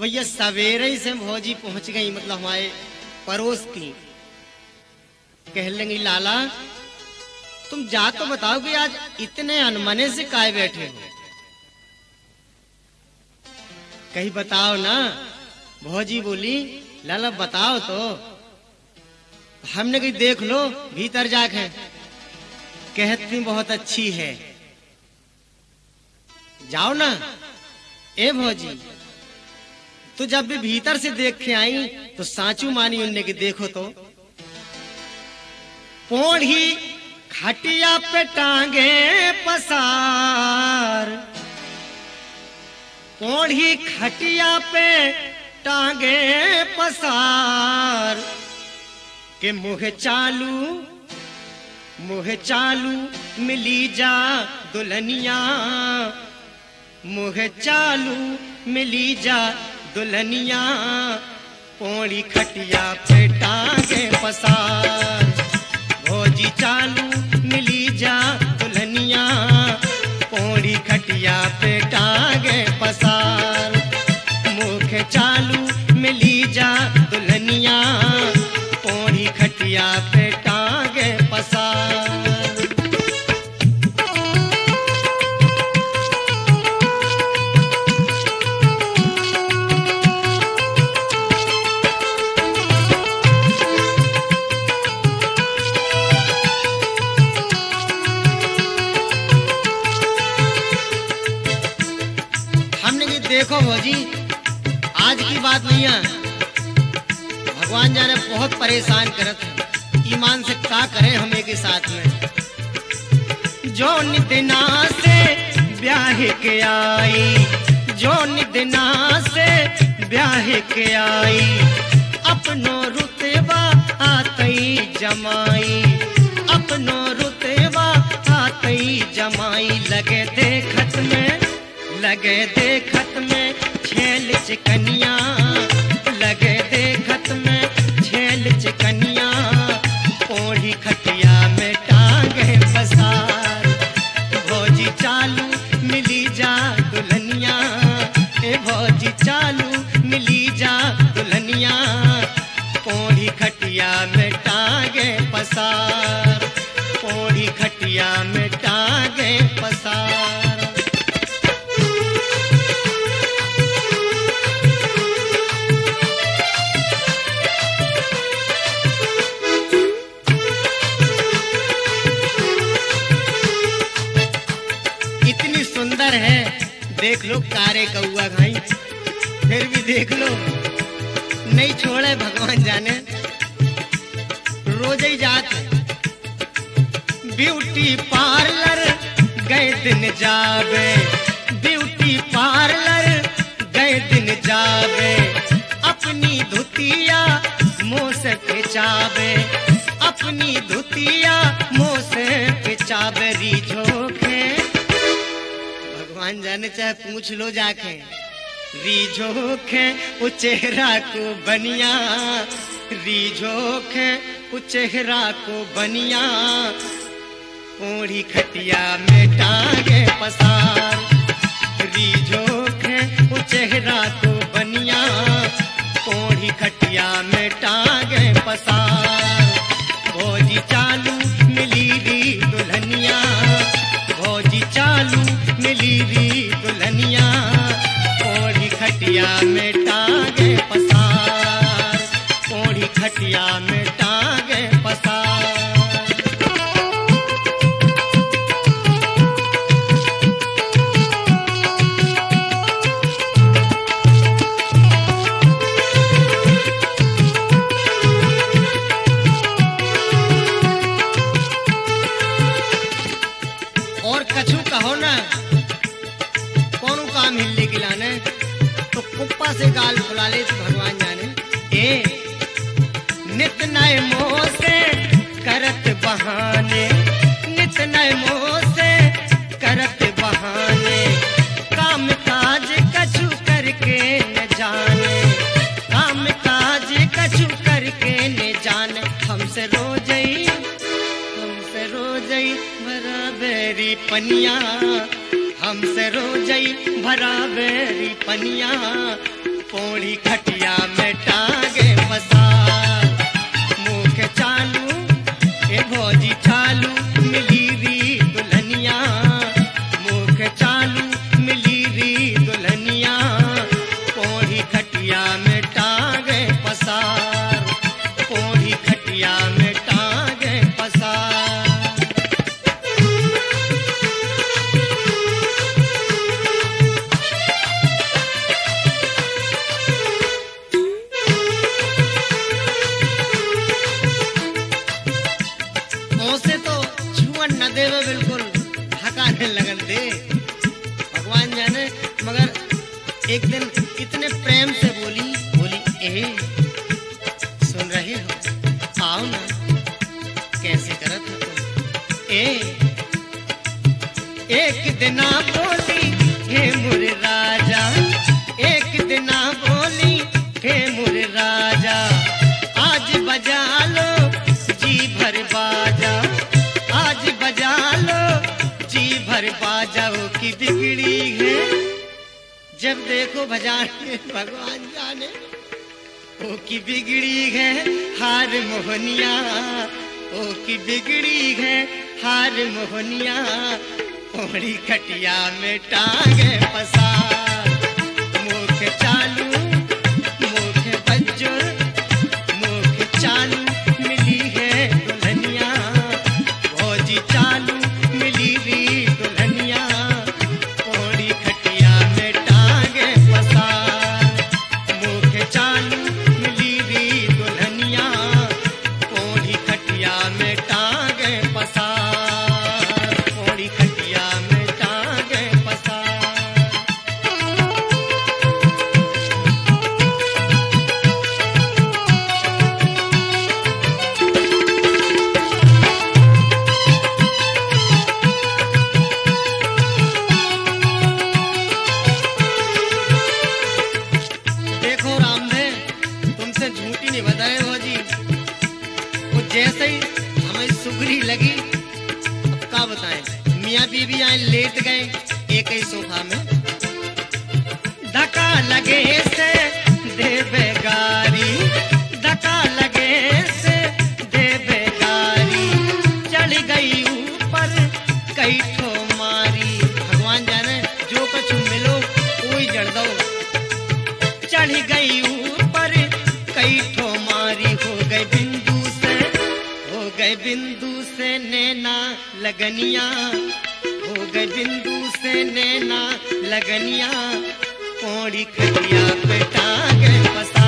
भैया सवेरे ही से भौजी पहुंच गई, मतलब हमारे पड़ोस की। कह लेंगी लाला तुम जा तो बताओ कि आज इतने अनमने से काहे बैठे हो। कहीं बताओ ना। भौजी बोली लाला बताओ तो। हमने कहीं देख लो भीतर जाके। कहती बहुत अच्छी है, जाओ ना। ए भौजी तो जब भी भीतर से देख के आई तो साचू मानी उनने की देखो तो पोढ़ी खटिया पे टांगे पसार, पोढ़ी खटिया पे टांगे पसार के मुँह चालू मिली जा दुल्हनिया, मुँह चालू मिली जा दुल्हनिया, पोढ़ी खटिया पे टांगे पसार, भौजी चालू मिली जा दुल्हनिया, पोढ़ी खटिया पे टांगे पसार, मुँह चालू मिली जा दुल्हनिया, पोढ़ी खटिया पे टांगे पसार। देखो भौजी आज की बात नहीं है, भगवान जाने बहुत परेशान करत है। ईमान से क्या करें हम एक साथ में। जो निदना से ब्याह के आई, जो निदना से ब्याह के आई, अपनो रुतबा आतई जमाई, अपनो रुतबा आतई जमाई, लगे देखत में छेल चिकनिया, लगे देखत में छेल चिकनिया, पोढ़ी खटिया में टांगे पसार, भौजी चालू मिली जा दुल्हनिया, ए भौजी चालू मिली जा दुल्हनिया, पोढ़ी खटिया में टांगे पसार, पोढ़ी खटिया में टांगे पसार। है देख लो कारे कौआ घाई, फिर भी देख लो नहीं छोड़े भगवान जाने, रोज ही जाते। ब्यूटी पार्लर गए दिन जावे, ब्यूटी पार्लर गए दिन जावे, अपनी धुतिया मुँह से पिचावे, अपनी धुतिया मुँह से पिचावे, रिझोखे भगवान जाने चाहे पूछ लो जाके, रिझोखे वो चेहरा को बनिया, रिझोखे वो चेहरा को बनिया, पोढ़ी खटिया में टांगे पसार, रिझोखे वो चेहरा को बनिया, पोढ़ी खटिया में टांगे पसार, भौजी चालू मिली री दुल्हनिया, भौजी चालू मिली री दुल्हनिया, पोढ़ी खटिया में टांगे पसार, पोढ़ी खटिया में टांगे पसार। और कछु कहो ना कौन काम हिलने गिलाने, तो कुप्पा से गाल फुला ले तो भगवान जाने। ए नित नए मोह से करत बहाने, नित नए मोह से करत बहाने, काम काज कछु करके न जाने, काम काज कछु करके न जाने, हमसे रोजई भरा बेरी पनिया, हमसे रोजई भरा बेरी पनिया, पौड़ी खटिया में टांगे पसार मुख चालू ए भौजी चालू मिली री दुल्हनिया मुख चालू मिली री दुल्हनिया पौड़ी खटिया में टांगे पसार पौड़ी खटिया में टांगे पसार से तो छुअन न देवे बिल्कुल हकाने लगन दे भगवान जाने मगर एक दिन इतने प्रेम से बोली ए सुन रहे हो आओ ना कैसे करत हो तुम एक दिना बोली हे मुर राजा एक दिना बोली हे मुर राजा आज बजा लो जी भर बाजा आज बजा लो जी भर बाजाओ की बिगड़ी है जब देखो बजाने भगवान जाने ओ की बिगड़ी है हार मोहनिया ओ की बिगड़ी है हार मोहनिया पौड़ी खटिया में टांगे पसार मुख चालू मुख बज्जो मुख चालू मिली है दुल्हनिया भौजी चालू मिली री दुल्हनिया पौड़ी खटिया में टांगे पसार मुख चालू मिली री दुल्हनिया पौड़ी खटिया में टांगे पसार पौड़ी खटिया में टांगे पसार देखो रामदेव तुमसे झूठी नहीं बताए भौजी वो जैसे ही हमें सुगरी लगी अब क्या बताएं मियाँ बीवी आए लेट गए एक ही सोफा में धक्का लगे से देवे गारी धक्का लगे से देवे गारी चढ़ गई ऊपर कई ठो मारी भगवान जाने जो कुछ मिलो वही जड़ दो चढ़ गई ऊपर कई ठो मारी हो गए बिंदु से नैना लगनिया हो गए बिंदु से नैना लगनिया पौड़ी खटिया पे टांगे पसार